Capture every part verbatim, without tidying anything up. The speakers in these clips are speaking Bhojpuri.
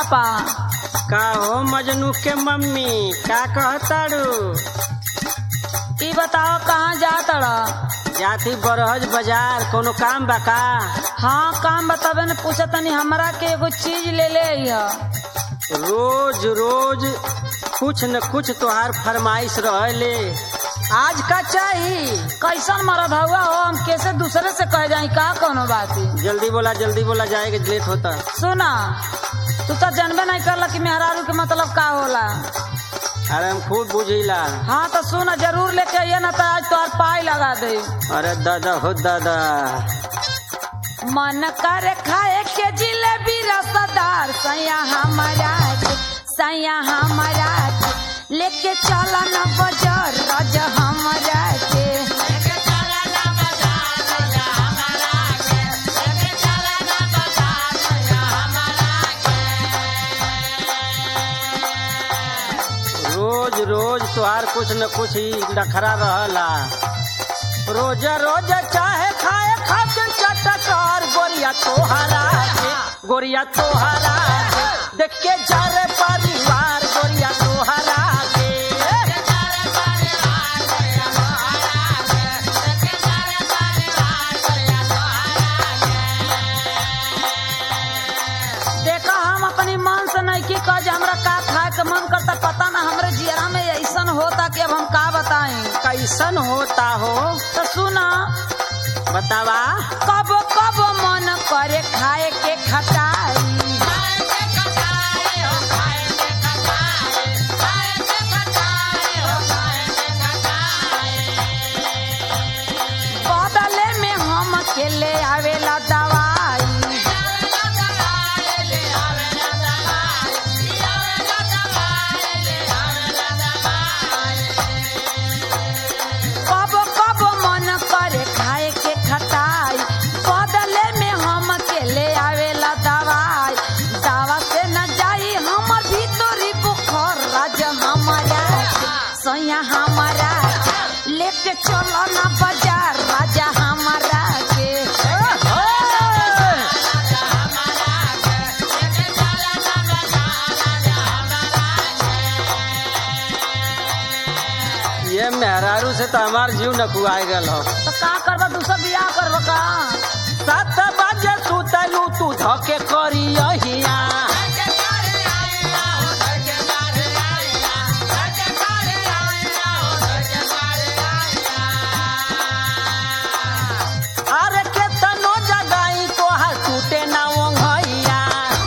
पापा। का हो मजनू के मम्मी का कहताड़ू? ई बताओ कहाँ जातड़ा? जाती बरहज बाजार, कोनो काम बा का? हाँ काम बतावे न पूछा तनी हमरा के एगो चीज ले ले आइहा। रोज रोज कुछ न कुछ तोहार फरमाइश रहले, आज का चाहिए? कैसन मरद हुआ हो, हम कैसे दूसरे से कह जाई का कोनो बात ही? जल्दी बोला जल्दी बोला, जाएगा लेट होता। सुना तू तो जानबे नहीं करला कि मेहरारू के मतलब का होला। अरे हम खूब बुझीला। हाँ तो सुना जरूर लेके आइए ना तो आज तोहर पाई लगा दे। अरे दादा हो दादा, मन करे खाए के जिलेबी रसदार, सैया हमारा सैया हमारा लेके चला न बाजार, राज हमारा के रोज रोज तोहार कुछ न कुछ ही नखरा रहला। रोज रोज चाहे खाए खातिर चटकार, गोरिया तोहरा के गोरिया तोहरा के देख के जा रे परिवार, गोरिया तोहरा के देखा हम अपनी मन से नहीं की कह हमरा का खाए के मन करता, पता ना हमरे जियरा में ऐसन होता कि अब हम का बताएं। कैसन होता हो तो सुना बतावा। कब कब मन करे खाए के खटाई, बदले में हम के ले आवेला दवाई। कब कब मन करे खाए के खटाई, बदले में हम के ले आवेला दवाई। दवा से न जाई हमर भीतरी बुखार, राज हमारा सैया हमारा लेके चलो ना बाजार, राजा हमारा के ये मेहरारू से तो हमार जीव न कुआए गल हो। तो का करबा, दूसरा बियाह करबा का? सात बजे सुतलू तू धके करी अहिया, अरे केतनो जगाई तोहार टूटे ना ओंघैया।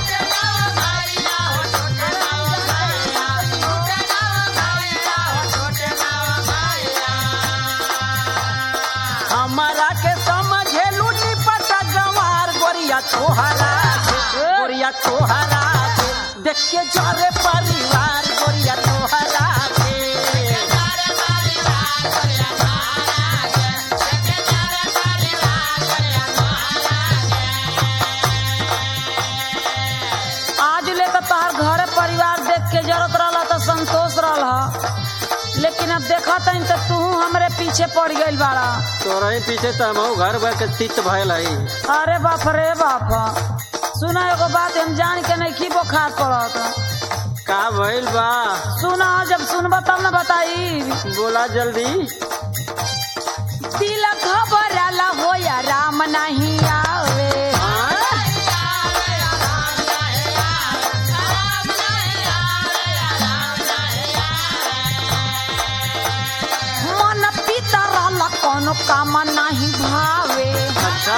हमारा के समझेलू निपटा गंवार, गोरिया तोहरा के गोरिया तोहरा के देख के जरे परिवार, गोरिया तोहरा के आज ले तो तोहर घर परिवार देख के जरूरत रहला तो संतोष रहला, लेकिन अब देखा तनी तो तू हमरे पीछे पड़ गइल बाड़ा। तोरा ही पीछे तो हम घर भर के तीत भयल है। अरे बाप रे बाप, सुना एगो बात हम जान के नहीं की बुखार पड़त। का भइल बा? सुना जब सुनबा तब न बताई। बोला जल्दी। दिल घबराला हो या राम नहीं आवे, मन पीता रहला कोनो काम नहीं भावे। अच्छा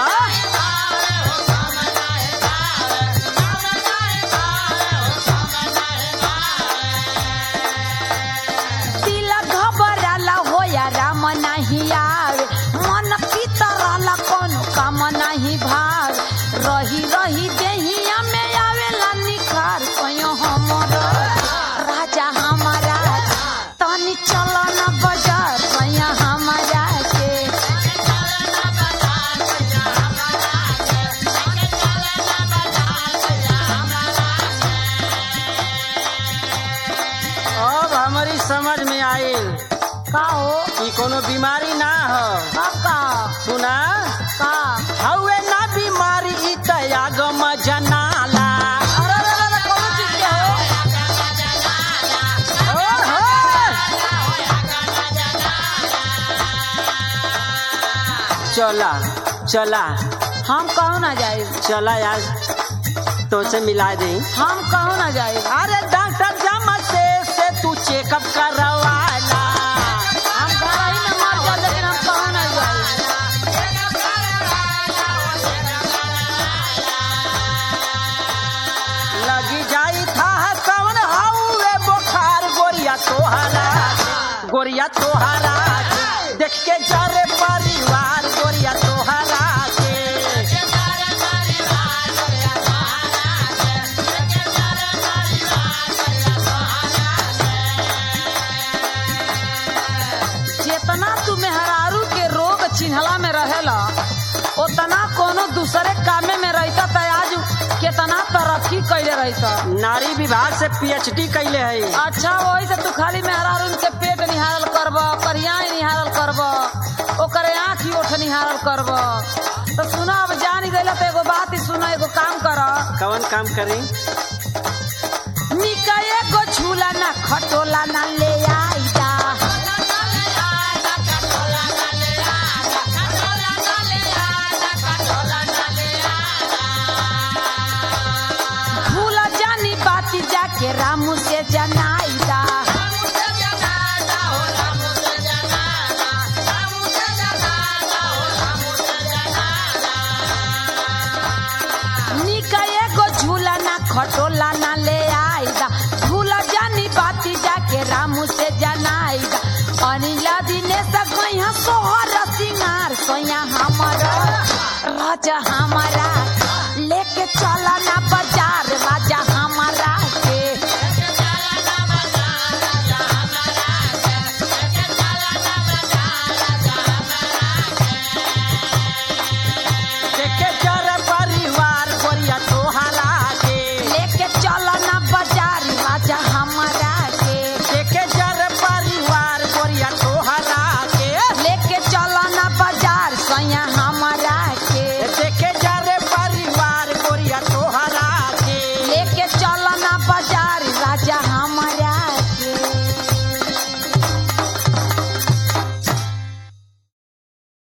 दिल घबराला हो या राम नहीं आवे, मन पीता रहला कोनो काम नहीं भावे। रही रही देहिया में आवेला निखार, कयो हमर राजा हमारा तनी चला ना बाजार, सैया हमारा के अब हमारी समझ में आयल का हो कि कोनो बीमारी ना हो। कब का सुना का हवे ना बीमारी, इ त आगम जनाला। अरे अरे अरे कोनो चीज चला चला हम कहूँ ना जाए, चला यार तो से मिला दे। हम कहूँ ना जाए। अरे डॉक्टर जमा से से तू चेकअप करवाला। हम घर ही में मर जाए लेकिन हम कहूँ ना जाए। लगी जाई था कौन हाउए बुखार गोरिया तोहरा गोरिया तोहरा देख के जरे परिवार गोरिया तोहरा के। जितना तू मेहरारू के रोग चिन्हला में रहेला उतना कोनो दूसरे कामे में रहता त आज कितना तरक्की कैले रहता। नारी विभाग से पीएचडी कैले है। अच्छा वही से तू खाली मेहरारू के पेट निहारल करब, करियाई निहारल करब, ओकरे आँख ओठ निहारल करब। तो सुना अब जान गइला तो एगो बात ही सुना, एगो काम कर। कौन काम करी? निका एगो झूला ना खटोला ना ले आई जा। भूला जानी बाती जाके रामू से जनाईदा। निका एगो झूला ना खटोला ना ले आईदा। भूला जानी बाती जाके रामू से जनाईदा। अनिला दिने से गइहा सोहर सिंगार सोया हमारा राजा हमारा लेके चला ना बजा।